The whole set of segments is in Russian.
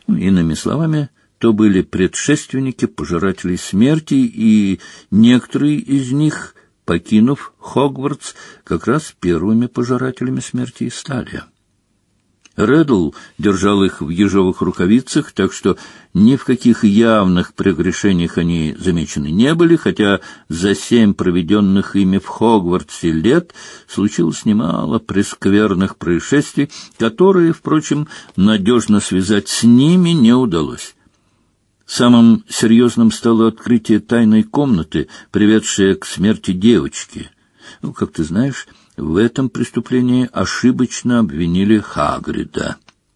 Иными словами, то были предшественники пожирателей смерти, и некоторые из них, покинув Хогвартс, как раз первыми пожирателями смерти и стали. Реддл держал их в ежовых рукавицах, так что ни в каких явных прегрешениях они замечены не были, хотя за 7 проведенных ими в Хогвартсе лет случилось немало прескверных происшествий, которые, впрочем, надежно связать с ними не удалось. Самым серьезным стало открытие тайной комнаты, приведшее к смерти девочки. Как ты знаешь, в этом преступлении ошибочно обвинили Хагрида.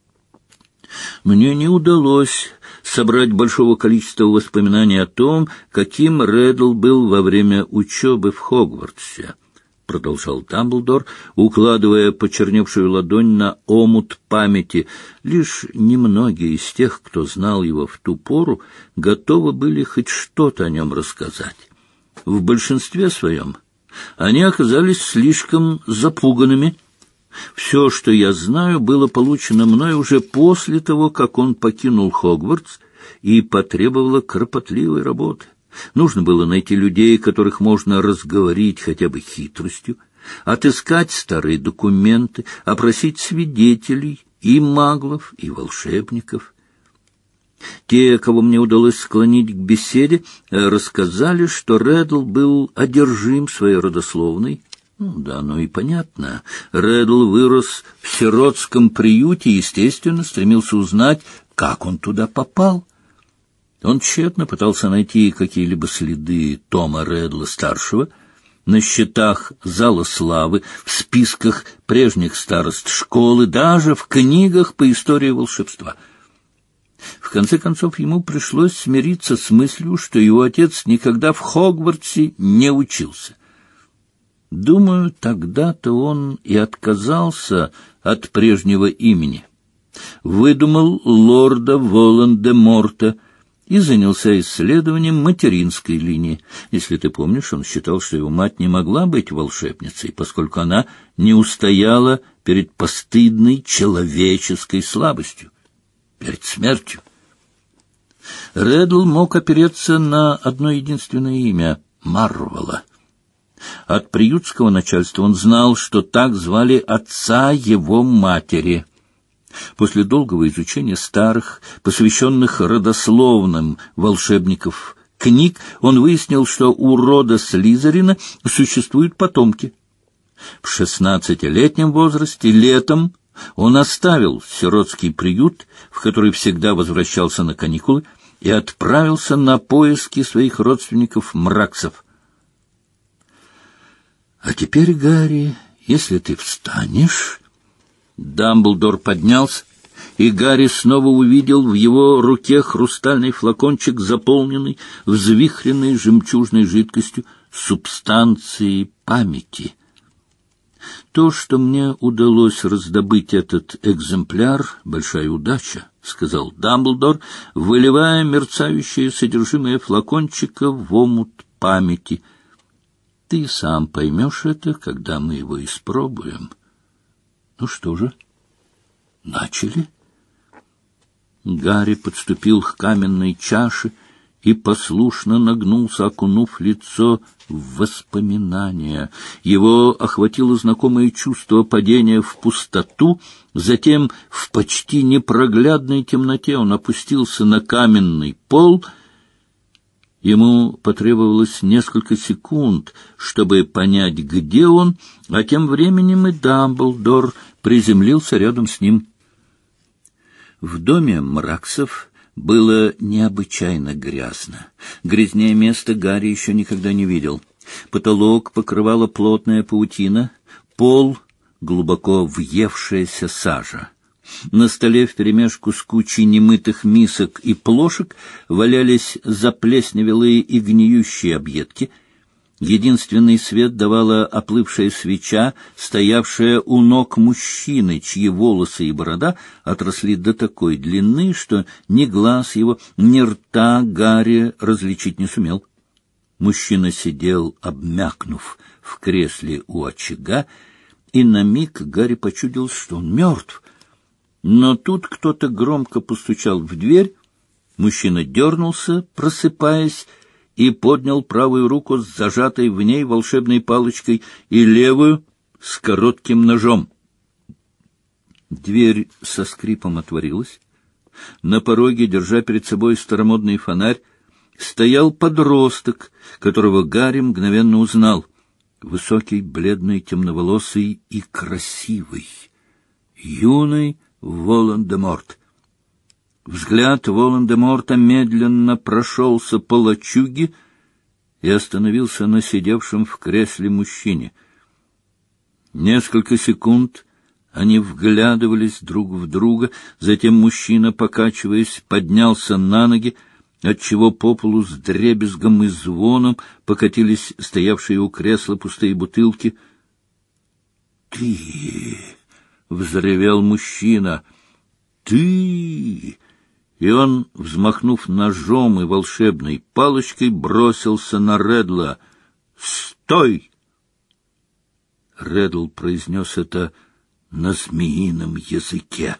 Мне не удалось собрать большого количества воспоминаний о том, каким Реддл был во время учебы в Хогвартсе, — продолжал Дамблдор, укладывая почерневшую ладонь на омут памяти. Лишь немногие из тех, кто знал его в ту пору, готовы были хоть что-то о нем рассказать. В большинстве своем они оказались слишком запуганными. Все, что я знаю, было получено мной уже после того, как он покинул Хогвартс, и потребовало кропотливой работы. Нужно было найти людей, которых можно разговорить хотя бы хитростью, отыскать старые документы, опросить свидетелей, и маглов, и волшебников. Те, кого мне удалось склонить к беседе, рассказали, что Реддл был одержим своей родословной. Да, ну и понятно. Реддл вырос в сиротском приюте и, естественно, стремился узнать, как он туда попал. Он тщетно пытался найти какие-либо следы Тома Реддла-старшего на счетах Зала славы, в списках прежних старост школы, даже в книгах по истории волшебства. В конце концов, ему пришлось смириться с мыслью, что его отец никогда в Хогвартсе не учился. Думаю, тогда-то он и отказался от прежнего имени, выдумал лорда Волан-де-Морта и занялся исследованием материнской линии. Если ты помнишь, он считал, что его мать не могла быть волшебницей, поскольку она не устояла перед постыдной человеческой слабостью, перед смертью. Реддл мог опереться на одно единственное имя — Марвола. От приютского начальства он знал, что так звали отца его матери. После долгого изучения старых, посвященных родословным волшебников книг, он выяснил, что у рода Слизерина существуют потомки. В 16-летнем возрасте, летом, он оставил сиротский приют, в который всегда возвращался на каникулы, и отправился на поиски своих родственников-мраксов. А теперь, Гарри, если ты встанешь... Дамблдор поднялся, и Гарри снова увидел в его руке хрустальный флакончик, заполненный взвихренной жемчужной жидкостью субстанцией памяти. То, что мне удалось раздобыть этот экземпляр, — большая удача, — сказал Дамблдор, выливая мерцающее содержимое флакончика в омут памяти. Ты сам поймешь это, когда мы его испробуем. Ну что же, начали? Гарри подступил к каменной чаше и послушно нагнулся, окунув лицо в воспоминания. Его охватило знакомое чувство падения в пустоту, затем в почти непроглядной темноте он опустился на каменный пол. Ему потребовалось несколько секунд, чтобы понять, где он, а тем временем и Дамблдор приземлился рядом с ним. В доме Мраксов было необычайно грязно. Грязнее места Гарри еще никогда не видел. Потолок покрывала плотная паутина, пол — глубоко въевшаяся сажа. На столе вперемешку с кучей немытых мисок и плошек валялись заплесневелые и гниющие объедки. Единственный свет давала оплывшая свеча, стоявшая у ног мужчины, чьи волосы и борода отросли до такой длины, что ни глаз его, ни рта Гарри различить не сумел. Мужчина сидел, обмякнув в кресле у очага, и на миг Гарри почудился, что он мертв. Но тут кто-то громко постучал в дверь. Мужчина дернулся, просыпаясь, и поднял правую руку с зажатой в ней волшебной палочкой и левую с коротким ножом. Дверь со скрипом отворилась. На пороге, держа перед собой старомодный фонарь, стоял подросток, которого Гарри мгновенно узнал. Высокий, бледный, темноволосый и красивый. Юный Волан-де-Морт. Взгляд Волан-де-Морта медленно прошелся по лачуге и остановился на сидевшем в кресле мужчине. Несколько секунд они вглядывались друг в друга, затем мужчина, покачиваясь, поднялся на ноги, отчего по полу с дребезгом и звоном покатились стоявшие у кресла пустые бутылки. «Ты!» — взревел мужчина. «Ты!» И он, взмахнув ножом и волшебной палочкой, бросился на Реддла. «Стой!» Реддл произнес это на змеином языке.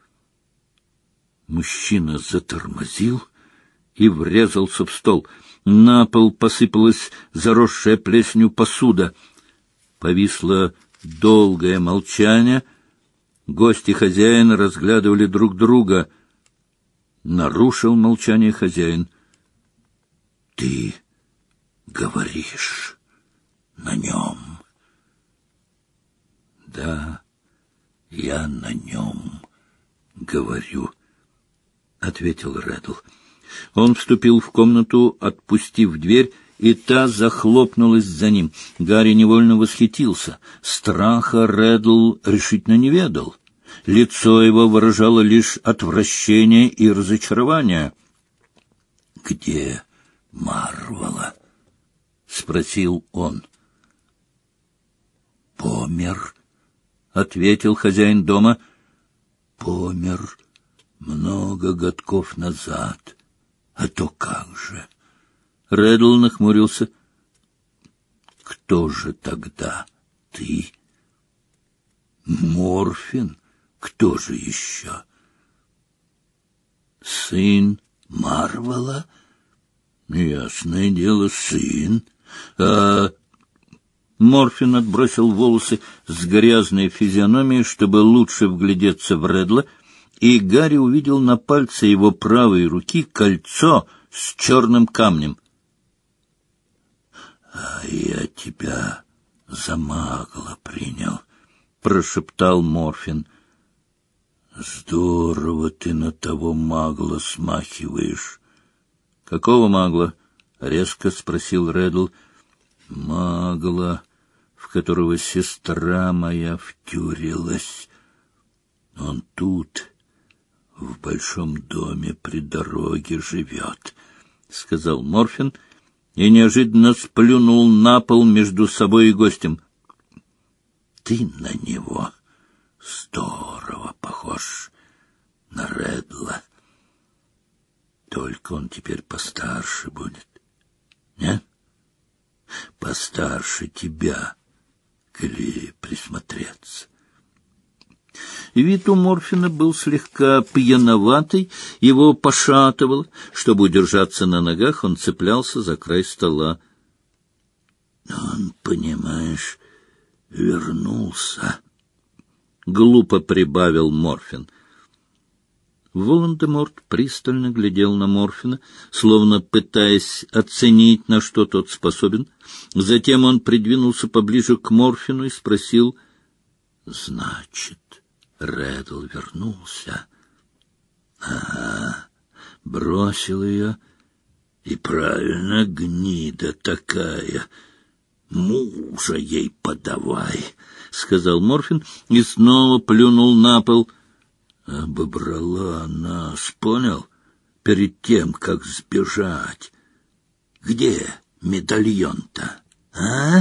Мужчина затормозил и врезался в стол. На пол посыпалась заросшая плесенью посуда. Повисло долгое молчание. Гости хозяина разглядывали друг друга. Нарушил молчание хозяин. — Ты говоришь на нем? — Да, я на нем говорю, — ответил Реддл. Он вступил в комнату, отпустив дверь, и та захлопнулась за ним. Гарри невольно восхитился. Страха Реддл решительно не ведал. Лицо его выражало лишь отвращение и разочарование. — Где Марвела? — спросил он. — Помер, — ответил хозяин дома. — Помер много годков назад. А то как же? Реддл нахмурился. — Кто же тогда ты? — Морфин. Кто же еще? Сын Марвела? Ясное дело, сын. Морфин отбросил волосы с грязной физиономией, чтобы лучше вглядеться в Реддла, и Гарри увидел на пальце его правой руки кольцо с черным камнем. — А я тебя за магла принял, — прошептал Морфин. — Здорово ты на того магла смахиваешь. — Какого магла? — резко спросил Реддл. — Магла, в которого сестра моя втюрилась. Он тут, в большом доме при дороге живет, — сказал Морфин и неожиданно сплюнул на пол между собой и гостем. — Ты на него здорово похож на Реддла. Только он теперь постарше будет. Нет? Постарше тебя, коли присмотреться. Вид у Морфина был слегка пьяноватый, его пошатывало. Чтобы удержаться на ногах, он цеплялся за край стола. Он, понимаешь, вернулся. Глупо прибавил Морфин. Волан-де-Морт пристально глядел на Морфина, словно пытаясь оценить, на что тот способен. Затем он придвинулся поближе к Морфину и спросил: — Значит, Реддл вернулся? — Ага, бросил ее. И правильно, гнида такая. Мужа ей подавай, — сказал Морфин и снова плюнул на пол. Обобрала нас, понял, перед тем, как сбежать. Где медальон-то, а?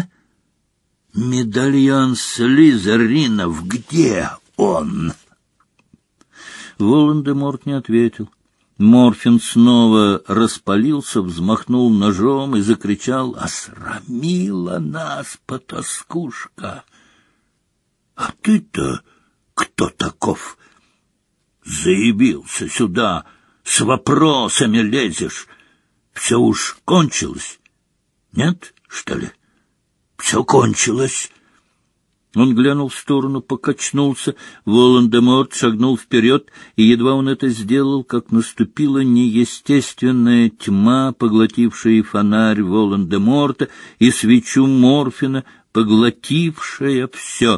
Медальон Слизеринов, где он? Волан-де-Морт не ответил. Морфин снова распалился, взмахнул ножом и закричал: «Осрамила нас, потаскушка! А ты-то кто таков?» Заявился сюда, с вопросами лезешь. Все уж кончилось. Нет, что ли? Все кончилось. Он глянул в сторону, покачнулся. Волан-де-Морт шагнул вперед, и едва он это сделал, как наступила неестественная тьма, поглотившая и фонарь Волан-де-Морта, и свечу Морфина, поглотившая все.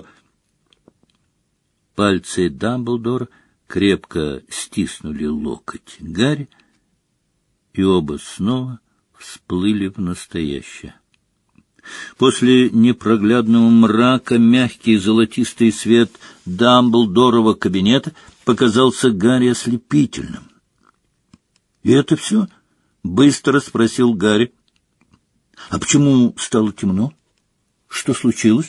Пальцы Дамблдора крепко стиснули локоть Гарри, и оба снова всплыли в настоящее. После непроглядного мрака мягкий золотистый свет Дамблдорова кабинета показался Гарри ослепительным. — И это все? — быстро спросил Гарри. — А почему стало темно? Что случилось?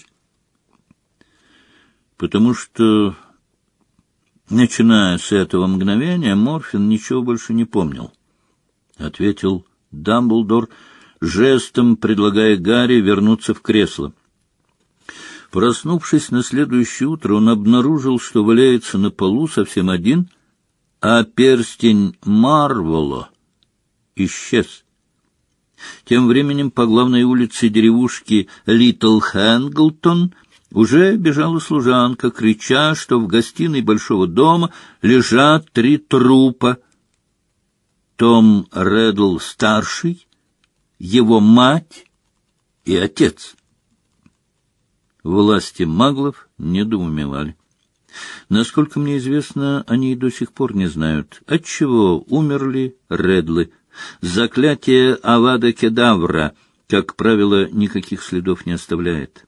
— Потому что, начиная с этого мгновения, Морфин ничего больше не помнил, — ответил Дамблдор, жестом предлагая Гарри вернуться в кресло. Проснувшись на следующее утро, он обнаружил, что валяется на полу совсем один, а перстень Марвола исчез. Тем временем по главной улице деревушки Литл Хэнглтон уже бежала служанка, крича, что в гостиной большого дома лежат 3 трупа. Том Реддл-старший, его мать и отец. Власти маглов недоумевали. Насколько мне известно, они и до сих пор не знают, отчего умерли Реддлы. Заклятие Авада Кедавра, как правило, никаких следов не оставляет.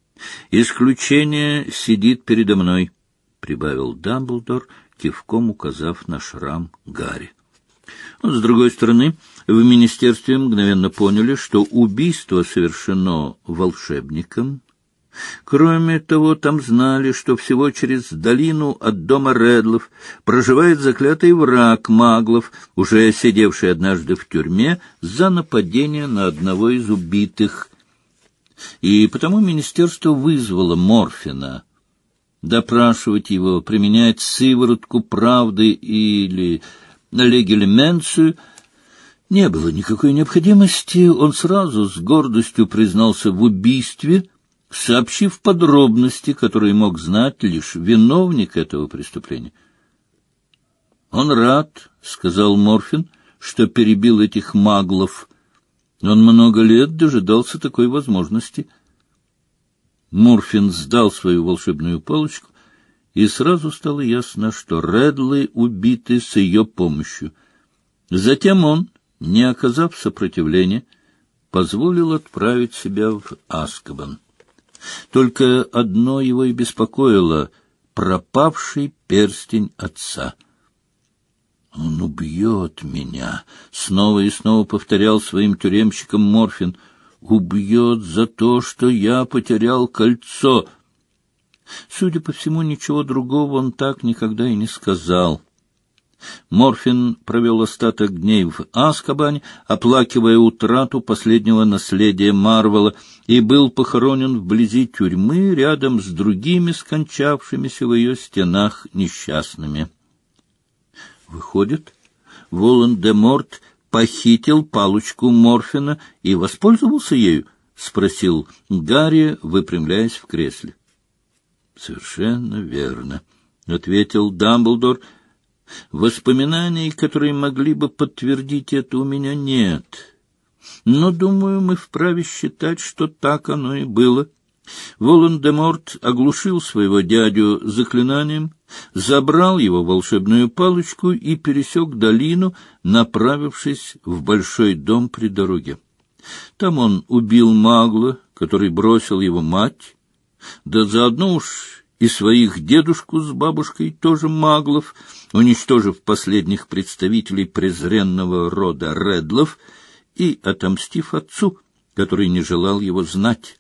«Исключение сидит передо мной», — прибавил Дамблдор, кивком указав на шрам Гарри. С другой стороны, в министерстве мгновенно поняли, что убийство совершено волшебником. Кроме того, там знали, что всего через долину от дома Реддлов проживает заклятый враг маглов, уже сидевший однажды в тюрьме за нападение на одного из убитых. И потому министерство вызвало Морфина. Допрашивать его, применять сыворотку правды или легилименцию не было никакой необходимости. Он сразу с гордостью признался в убийстве, сообщив подробности, которые мог знать лишь виновник этого преступления. «Он рад, — сказал Морфин, — что перебил этих маглов. Он много лет дожидался такой возможности». Морфин сдал свою волшебную палочку, и сразу стало ясно, что Реддлы убиты с ее помощью. Затем он, не оказав сопротивления, позволил отправить себя в Азкабан. Только одно его и беспокоило — пропавший перстень отца. «Он убьет меня», — снова и снова повторял своим тюремщикам Морфин. «Убьет за то, что я потерял кольцо». Судя по всему, ничего другого он так никогда и не сказал. Морфин провел остаток дней в Азкабане, оплакивая утрату последнего наследия Марвела, и был похоронен вблизи тюрьмы рядом с другими скончавшимися в ее стенах несчастными. Выходит, Волан-де-Морт похитил палочку Морфина и воспользовался ею? — спросил Гарри, выпрямляясь в кресле. — Совершенно верно, — ответил Дамблдор. — Воспоминаний, которые могли бы подтвердить это, у меня нет. Но, думаю, мы вправе считать, что так оно и было. Волан-де-Морт оглушил своего дядю заклинанием, забрал его волшебную палочку и пересек долину, направившись в большой дом при дороге. Там он убил магла, который бросил его мать, да заодно уж и своих дедушку с бабушкой, тоже маглов, уничтожив последних представителей презренного рода Реддлов и отомстив отцу, который не желал его знать.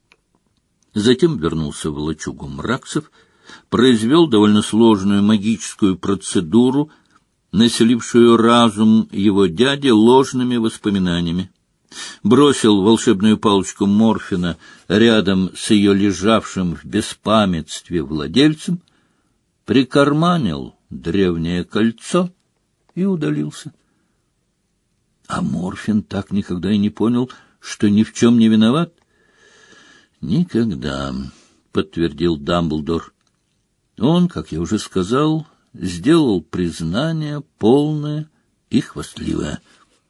Затем вернулся в лачугу Мраксов, произвел довольно сложную магическую процедуру, населившую разум его дяди ложными воспоминаниями. Бросил волшебную палочку Морфина рядом с ее лежавшим в беспамятстве владельцем, прикарманил древнее кольцо и удалился. А Морфин так никогда и не понял, что ни в чем не виноват? — Никогда, — подтвердил Дамблдор. Он, как я уже сказал, сделал признание полное и хвастливое.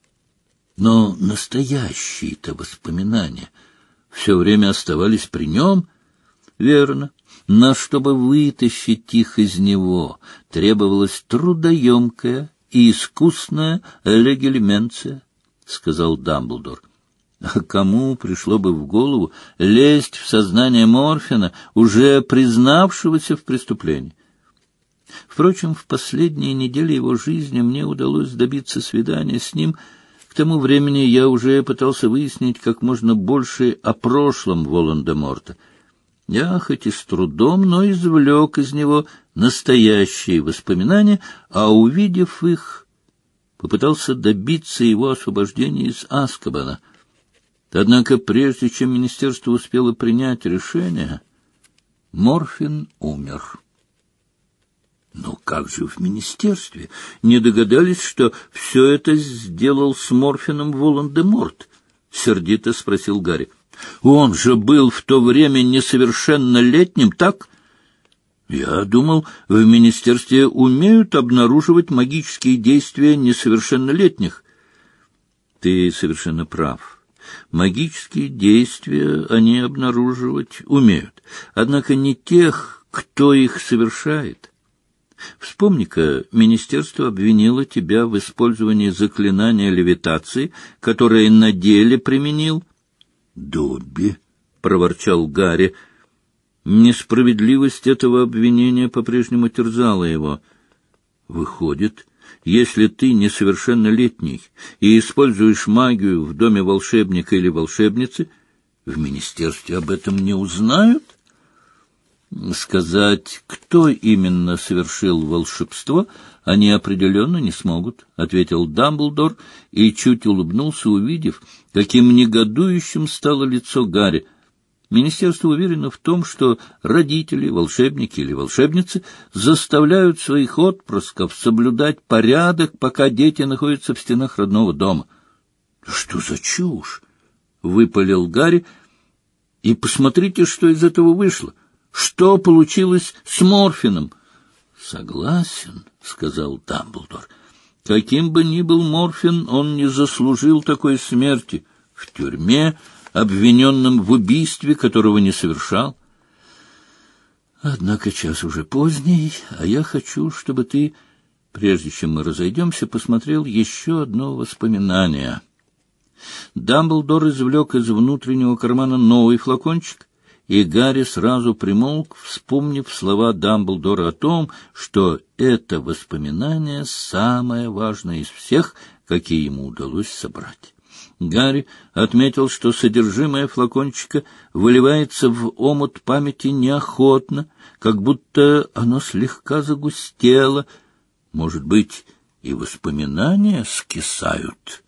Но настоящие-то воспоминания все время оставались при нем. Верно, но чтобы вытащить их из него, требовалась трудоемкая и искусная легилименция, — сказал Дамблдор. А кому пришло бы в голову лезть в сознание Морфина, уже признавшегося в преступлении? Впрочем, в последние недели его жизни мне удалось добиться свидания с ним. К тому времени я уже пытался выяснить как можно больше о прошлом Волан-де-Морта. Я хоть и с трудом, но извлек из него настоящие воспоминания, а, увидев их, попытался добиться его освобождения из Азкабана. Однако прежде чем министерство успело принять решение, Морфин умер. Но как же в министерстве не догадались, что все это сделал с Морфином Волан-де-Морт? — сердито спросил Гарри. — Он же был в то время несовершеннолетним, так? Я думал, в министерстве умеют обнаруживать магические действия несовершеннолетних. Ты совершенно прав. Магические действия они обнаруживать умеют, однако не тех, кто их совершает. Вспомни-ка, министерство обвинило тебя в использовании заклинания левитации, которое на деле применил. — Добби, — проворчал Гарри. Несправедливость этого обвинения по-прежнему терзала его. Выходит, если ты несовершеннолетний и используешь магию в доме волшебника или волшебницы, в министерстве об этом не узнают? Сказать, кто именно совершил волшебство, они определенно не смогут, — ответил Дамблдор и чуть улыбнулся, увидев, каким негодующим стало лицо Гарри. Министерство уверено в том, что родители, волшебники или волшебницы заставляют своих отпрысков соблюдать порядок, пока дети находятся в стенах родного дома. — Что за чушь? — выпалил Гарри. — И посмотрите, что из этого вышло. Что получилось с Морфином? — Согласен, — сказал Дамблдор. — Каким бы ни был Морфин, он не заслужил такой смерти. В тюрьме, обвиненным в убийстве, которого не совершал. Однако час уже поздний, а я хочу, чтобы ты, прежде чем мы разойдемся, посмотрел еще одно воспоминание. Дамблдор извлек из внутреннего кармана новый флакончик, и Гарри сразу примолк, вспомнив слова Дамблдора о том, что это воспоминание самое важное из всех, какие ему удалось собрать. Гарри отметил, что содержимое флакончика выливается в омут памяти неохотно, как будто оно слегка загустело. Может быть, и воспоминания скисают.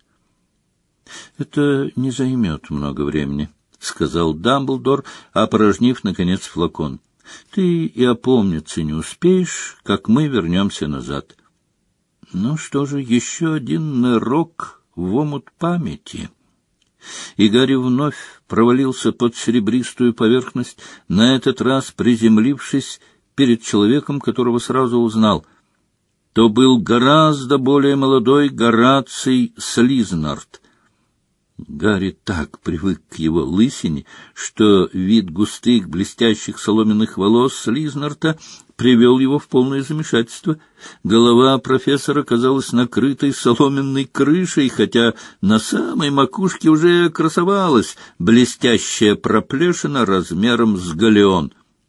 — Это не займет много времени, — сказал Дамблдор, опорожнив, наконец, флакон. — Ты и опомниться не успеешь, как мы вернемся назад. Ну что же, еще один нырок в омут памяти. И Гарри вновь провалился под серебристую поверхность, на этот раз приземлившись перед человеком, которого сразу узнал. То был гораздо более молодой Гораций Слизнард. Гарри так привык к его лысине, что вид густых блестящих соломенных волос Слизнарта привел его в полное замешательство. Голова профессора казалась накрытой соломенной крышей, хотя на самой макушке уже красовалась блестящая проплешина размером с галеон.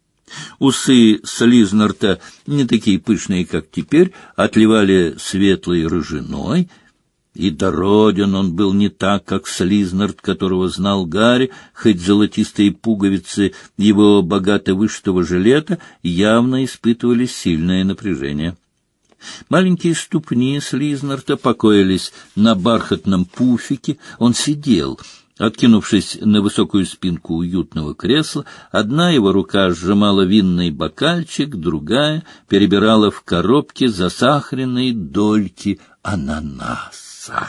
Усы Слизнарта, не такие пышные, как теперь, отливали светлой рыжиной, и дороден он был не так, как Слизнард, которого знал Гарри, хоть золотистые пуговицы его богато вышитого жилета явно испытывали сильное напряжение. Маленькие ступни Слизнарда покоились на бархатном пуфике. Он сидел, Откинувшись на высокую спинку уютного кресла, одна его рука сжимала винный бокальчик, другая перебирала в коробке засахаренные дольки ананаса.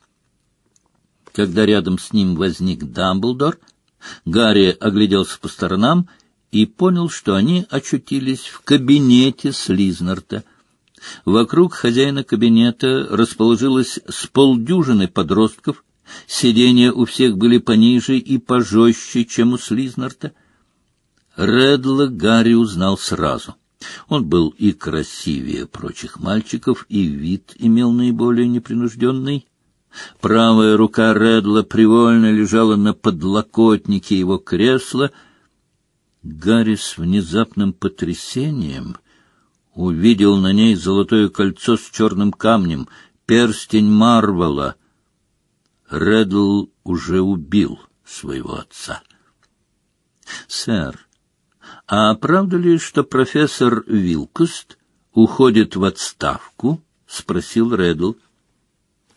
Когда рядом с ним возник Дамблдор, Гарри огляделся по сторонам и понял, что они очутились в кабинете Слизнарта. Вокруг хозяина кабинета расположилось с полдюжины подростков. Сиденья у всех были пониже и пожестче, чем у Слизнарта. Реддла Гарри узнал сразу. Он был и красивее прочих мальчиков, и вид имел наиболее непринужденный. Правая рука Реддла привольно лежала на подлокотнике его кресла. Гарри с внезапным потрясением увидел на ней золотое кольцо с черным камнем, перстень Марвела. Реддл уже убил своего отца. — Сэр, а правда ли, что профессор Вилкуст уходит в отставку? — спросил Реддл. —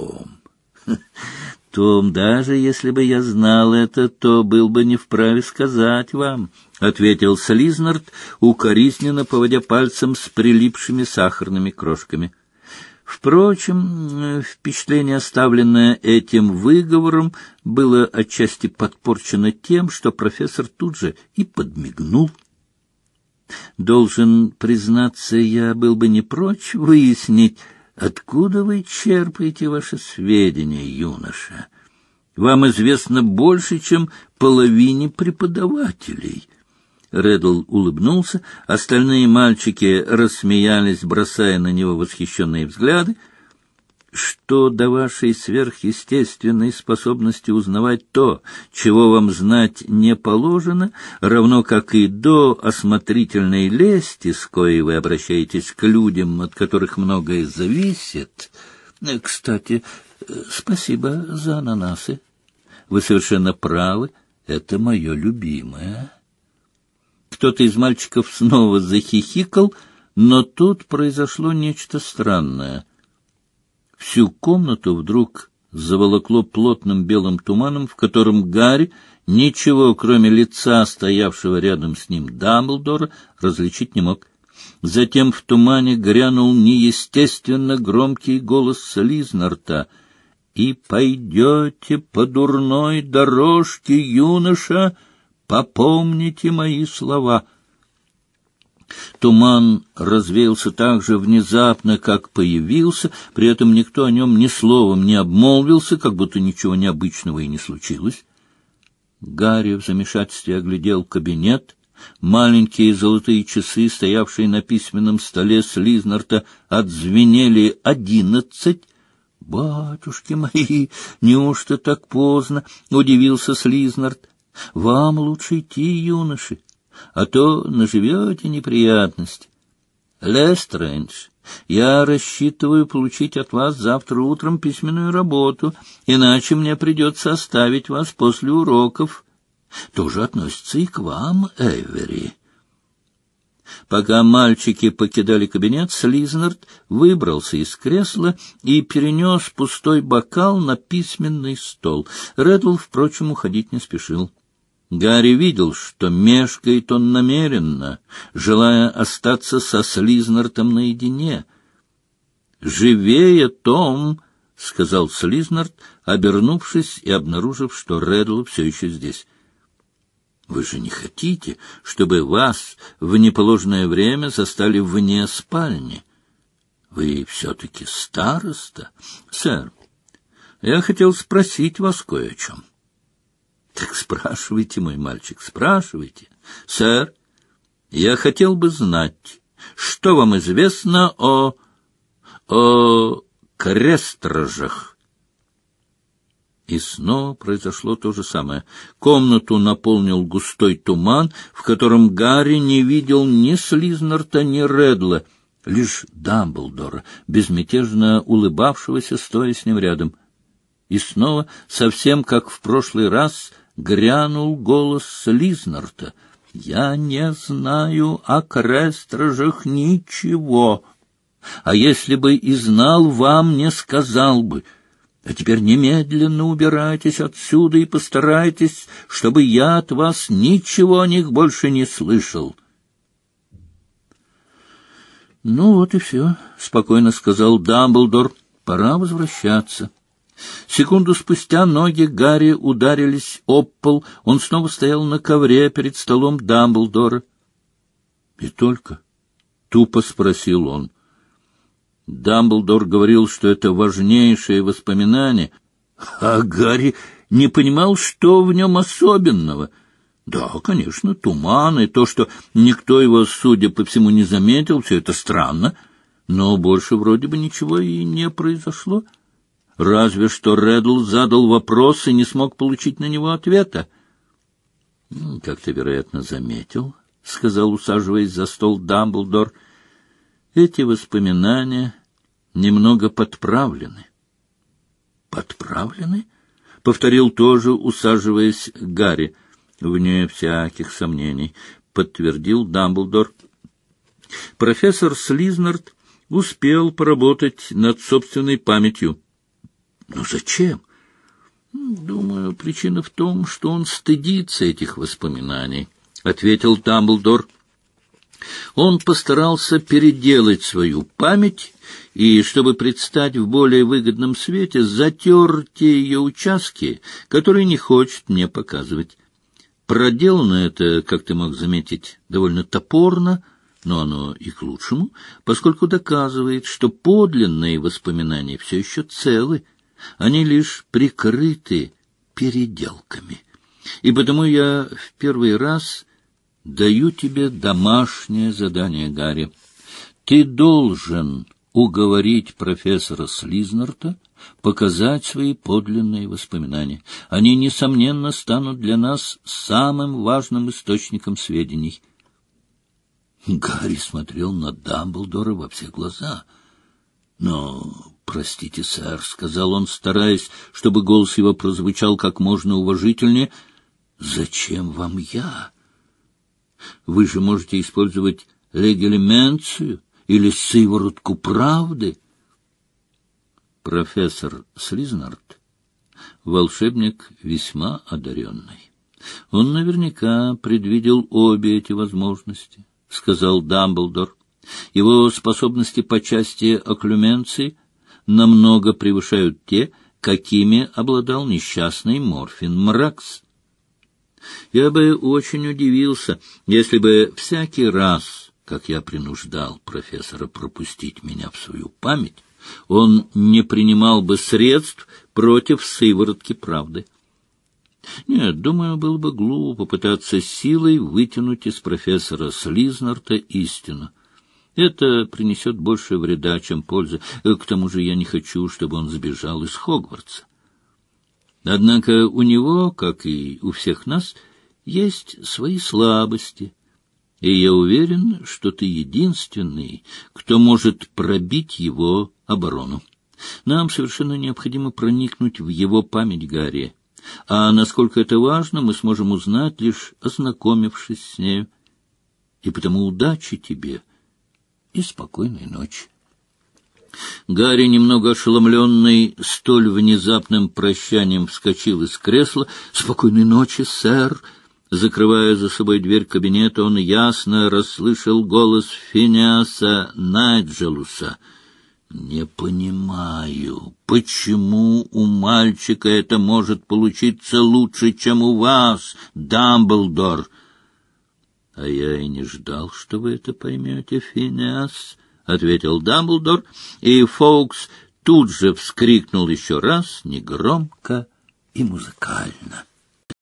Том, даже если бы я знал это, то был бы не вправе сказать вам, — ответил Слизнард, укоризненно поводя пальцем с прилипшими сахарными крошками. Впрочем, впечатление, оставленное этим выговором, было отчасти подпорчено тем, что профессор тут же и подмигнул. Должен признаться, я был бы не прочь выяснить, откуда вы черпаете ваши сведения, юноша. Вам известно больше, чем половине преподавателей. Реддл улыбнулся, остальные мальчики рассмеялись, бросая на него восхищенные взгляды. Что до вашей сверхъестественной способности узнавать то, чего вам знать не положено, равно как и до осмотрительной лести, с коей вы обращаетесь к людям, от которых многое зависит. Кстати, спасибо за ананасы. Вы совершенно правы, это мое любимое. Кто-то из мальчиков снова захихикал, но тут произошло нечто странное. Всю комнату вдруг заволокло плотным белым туманом, в котором Гарри ничего, кроме лица стоявшего рядом с ним Дамблдора, различить не мог. Затем в тумане грянул неестественно громкий голос Слизнарта. «И пойдете по дурной дорожке, юноша, попомните мои слова». Туман развеялся так же внезапно, как появился, при этом никто о нем ни словом не обмолвился, как будто ничего необычного и не случилось. Гарри в замешательстве оглядел кабинет. Маленькие золотые часы, стоявшие на письменном столе Слизнарта, отзвенели 11. «Батюшки мои, неужто так поздно?» — удивился Слизнарт. «Вам лучше идти, юноши, а то наживете неприятности. Лестрейндж, я рассчитываю получить от вас завтра утром письменную работу, иначе мне придется оставить вас после уроков. То же относится и к вам, Эвери». Пока мальчики покидали кабинет, Слизнард выбрался из кресла и перенес пустой бокал на письменный стол. Реддл, впрочем, уходить не спешил. Гарри видел, что мешкает он намеренно, желая остаться со Слизнартом наедине. «Живее, Том!» — сказал Слизнарт, обернувшись и обнаружив, что Реддл все еще здесь. «Вы же не хотите, чтобы вас в неположенное время застали вне спальни? Вы все-таки староста. Сэр, я хотел спросить вас кое о чем». «Так спрашивайте, мой мальчик, спрашивайте. Сэр, я хотел бы знать, что вам известно о крестражах». И снова произошло то же самое. Комнату наполнил густой туман, в котором Гарри не видел ни Слизнарта, ни Реддла, лишь Дамблдора, безмятежно улыбавшегося, стоя с ним рядом. И снова, совсем как в прошлый раз, грянул голос Слизнарта. «Я не знаю о крестражах ничего, а если бы и знал, вам не сказал бы. А теперь немедленно убирайтесь отсюда и постарайтесь, чтобы я от вас ничего о них больше не слышал. — Ну вот и все, — спокойно сказал Дамблдор. — Пора возвращаться. Секунду спустя ноги Гарри ударились об пол. Он снова стоял на ковре перед столом Дамблдора. — И только? — тупо спросил он. Дамблдор говорил, что это важнейшее воспоминание, а Гарри не понимал, что в нем особенного. Да, конечно, туман и то, что никто его, судя по всему, не заметил, все это странно, но больше вроде бы ничего и не произошло. Разве что Реддл задал вопрос и не смог получить на него ответа. — Как ты, вероятно, заметил, — сказал, усаживаясь за стол Дамблдор, — эти воспоминания немного подправлены. — Подправлены? — повторил тоже, усаживаясь Гарри. — Вне всяких сомнений, — подтвердил Дамблдор. Профессор Слизнард успел поработать над собственной памятью. — Но зачем? — Думаю, причина в том, что он стыдится этих воспоминаний, — ответил Дамблдор. Он постарался переделать свою память и, чтобы предстать в более выгодном свете, затер те ее участки, которые не хочет мне показывать. Проделано это, как ты мог заметить, довольно топорно, но оно и к лучшему, поскольку доказывает, что подлинные воспоминания все еще целы, они лишь прикрыты переделками. И потому я в первый раз даю тебе домашнее задание, Гарри. Ты должен уговорить профессора Слизнарта показать свои подлинные воспоминания. Они, несомненно, станут для нас самым важным источником сведений. Гарри смотрел на Дамблдора во все глаза. — Но, простите, сэр, — сказал он, стараясь, чтобы голос его прозвучал как можно уважительнее, — зачем вам я? Вы же можете использовать легалименцию или сыворотку правды. Профессор Слизнард — волшебник весьма одаренный. Он наверняка предвидел обе эти возможности, — сказал Дамблдор. Его способности по части окклюменции намного превышают те, какими обладал несчастный Морфин Мракс. Я бы очень удивился, если бы всякий раз, как я принуждал профессора пропустить меня в свою память, он не принимал бы средств против сыворотки правды. Нет, думаю, было бы глупо пытаться силой вытянуть из профессора Слизнарта истину. Это принесет больше вреда, чем пользы. К тому же я не хочу, чтобы он сбежал из Хогвартса. Однако у него, как и у всех нас, есть свои слабости, и я уверен, что ты единственный, кто может пробить его оборону. Нам совершенно необходимо проникнуть в его память, Гарри, а насколько это важно, мы сможем узнать, лишь ознакомившись с нею. И потому удачи тебе и спокойной ночи. Гарри, немного ошеломленный столь внезапным прощанием, вскочил из кресла. — Спокойной ночи, сэр! Закрывая за собой дверь кабинета, он ясно расслышал голос Финиаса Найджелуса. — Не понимаю, почему у мальчика это может получиться лучше, чем у вас, Дамблдор? — А я и не ждал, что вы это поймете, Финиас, — ответил Дамблдор, и Фоукс тут же вскрикнул еще раз, негромко и музыкально.